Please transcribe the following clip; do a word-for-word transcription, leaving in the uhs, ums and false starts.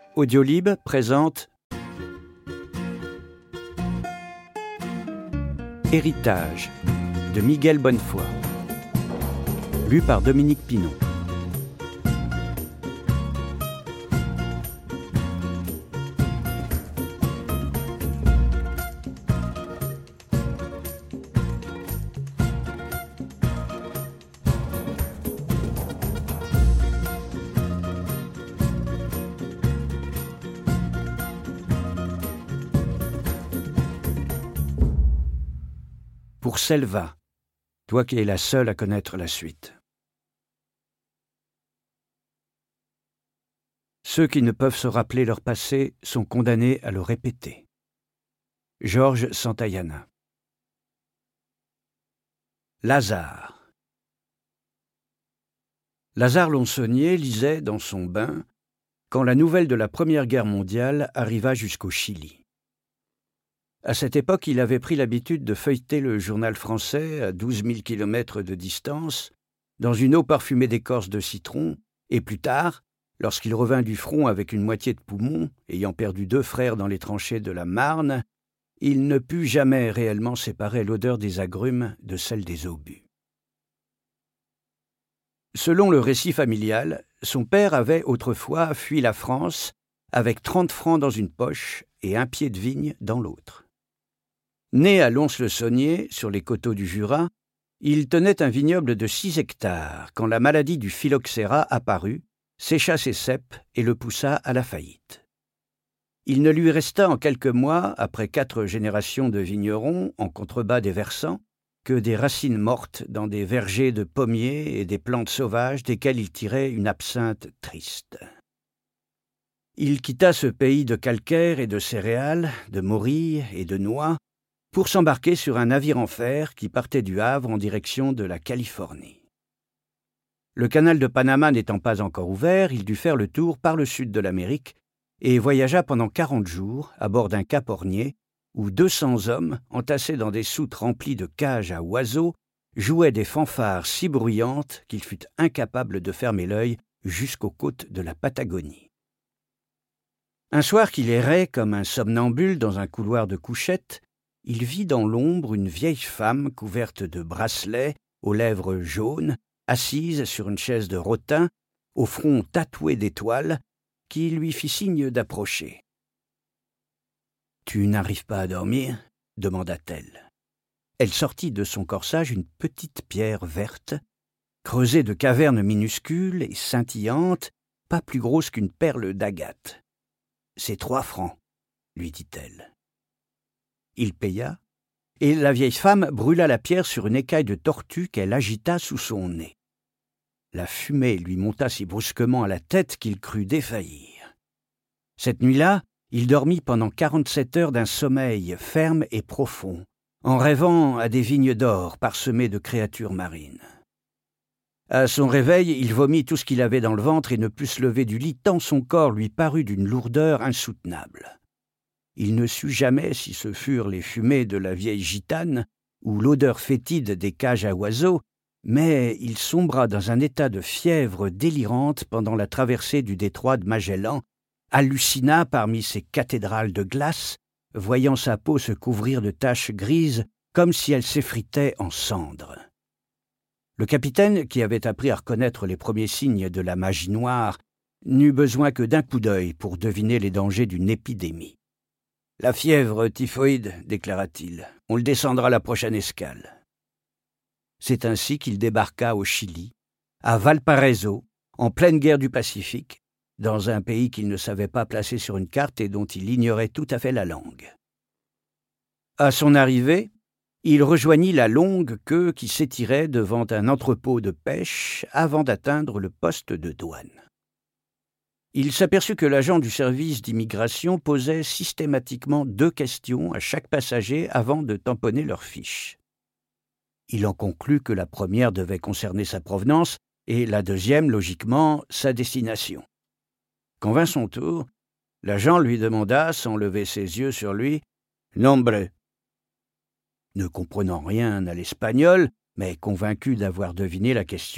Audiolib présente Héritage de Miguel Bonnefoy, lu par Dominique Pinon. Pour Selva, toi qui es la seule à connaître la suite. Ceux qui ne peuvent se rappeler leur passé sont condamnés à le répéter. Georges Santayana. Lazare. Lazare Lonsonnier lisait dans son bain quand la nouvelle de la Première Guerre mondiale arriva jusqu'au Chili. À cette époque, il avait pris l'habitude de feuilleter le journal français à douze mille kilomètres de distance, dans une eau parfumée d'écorce de citron, et plus tard, lorsqu'il revint du front avec une moitié de poumon, ayant perdu deux frères dans les tranchées de la Marne, il ne put jamais réellement séparer l'odeur des agrumes de celle des obus. Selon le récit familial, son père avait autrefois fui la France avec trente francs dans une poche et un pied de vigne dans l'autre. Né à Lons-le-Saunier, sur les coteaux du Jura, il tenait un vignoble de six hectares quand la maladie du phylloxéra apparut, sécha ses ceps et le poussa à la faillite. Il ne lui resta en quelques mois, après quatre générations de vignerons en contrebas des versants, que des racines mortes dans des vergers de pommiers et des plantes sauvages desquelles il tirait une absinthe triste. Il quitta ce pays de calcaire et de céréales, de morilles et de noix, pour s'embarquer sur un navire en fer qui partait du Havre en direction de la Californie. Le canal de Panama n'étant pas encore ouvert, il dut faire le tour par le sud de l'Amérique et voyagea pendant quarante jours à bord d'un cap ornier où deux cents hommes, entassés dans des soutes remplies de cages à oiseaux, jouaient des fanfares si bruyantes qu'il fut incapable de fermer l'œil jusqu'aux côtes de la Patagonie. Un soir qu'il errait comme un somnambule dans un couloir de couchettes, il vit dans l'ombre une vieille femme couverte de bracelets, aux lèvres jaunes, assise sur une chaise de rotin, au front tatoué d'étoiles, qui lui fit signe d'approcher. « Tu n'arrives pas à dormir ?» demanda-t-elle. Elle sortit de son corsage une petite pierre verte, creusée de cavernes minuscules et scintillantes, pas plus grosse qu'une perle d'agate. « C'est trois francs, » lui dit-elle. Il paya, et la vieille femme brûla la pierre sur une écaille de tortue qu'elle agita sous son nez. La fumée lui monta si brusquement à la tête qu'il crut défaillir. Cette nuit-là, il dormit pendant quarante-sept heures d'un sommeil ferme et profond, en rêvant à des vignes d'or parsemées de créatures marines. À son réveil, il vomit tout ce qu'il avait dans le ventre et ne put se lever du lit tant son corps lui parut d'une lourdeur insoutenable. Il ne sut jamais si ce furent les fumées de la vieille gitane ou l'odeur fétide des cages à oiseaux, mais il sombra dans un état de fièvre délirante pendant la traversée du détroit de Magellan, hallucina parmi ces cathédrales de glace, voyant sa peau se couvrir de taches grises comme si elle s'effritait en cendres. Le capitaine, qui avait appris à reconnaître les premiers signes de la magie noire, n'eut besoin que d'un coup d'œil pour deviner les dangers d'une épidémie. « La fièvre typhoïde, déclara-t-il. On le descendra à la prochaine escale. » C'est ainsi qu'il débarqua au Chili, à Valparaiso, en pleine guerre du Pacifique, dans un pays qu'il ne savait pas placer sur une carte et dont il ignorait tout à fait la langue. À son arrivée, il rejoignit la longue queue qui s'étirait devant un entrepôt de pêche avant d'atteindre le poste de douane. Il s'aperçut que l'agent du service d'immigration posait systématiquement deux questions à chaque passager avant de tamponner leur fiche. Il en conclut que la première devait concerner sa provenance et la deuxième, logiquement, sa destination. Quand vint son tour, l'agent lui demanda, sans lever ses yeux sur lui, « Nombre ?» Ne comprenant rien à l'espagnol, mais convaincu d'avoir deviné la question,